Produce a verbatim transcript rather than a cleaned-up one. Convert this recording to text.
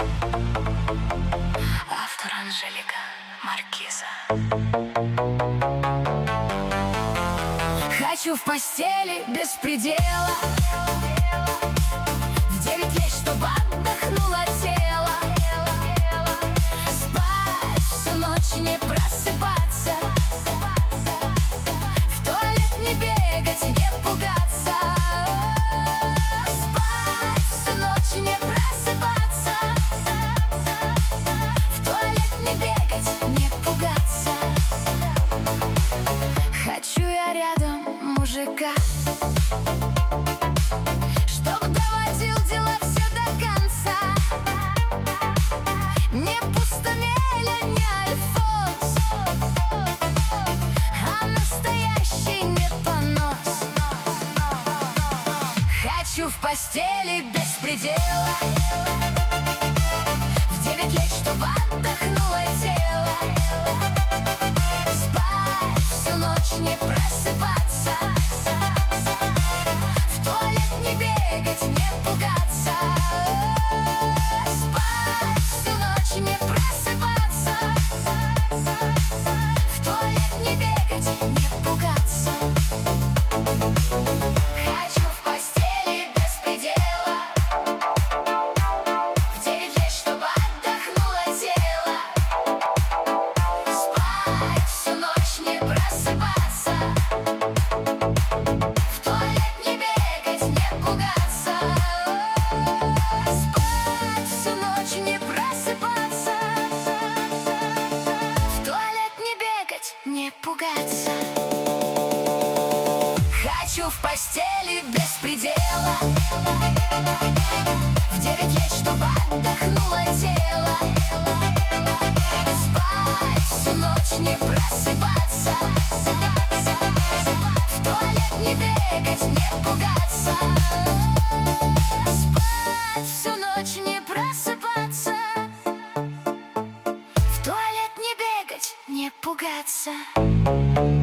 Автор Анжелика Маркиза. Хочу в постели без предела, в девять лет, чтобы отдохнуло тело. Спать всю ночь, не просыпаться, в туалет не бегать, не пугаться. Спать всю ночь, не просыпаться, в туалет не бегать, не пугаться. Хочу я рядом мужика, чтоб доводил дела все до конца. Не пустомеля, не альфонс, а настоящий не понос. Хочу в постели без предела, в девять лет, чтобы отдохнуло тело. Спать всю ночь, не просыпаться, в туалет не бегать, не пугаться. Спать всю ночь, не просыпаться, в туалет не бегать, не пугаться. Хочу в постели без предела, в девять лет, чтобы отдохнуло тело. Спать всю ночь, не просыпаться, в туалет не бегать, не пугаться. Спать всю ночь, не просыпаться, в туалет не бегать, не пугаться. Хочу в постели без предела, в девять лет, чтобы отдохнуло тело. Спать всю ночь, не просыпаться, в туалет не бегать, не пугаться. Спать всю ночь, не просыпаться, в туалет не бегать, не пугаться.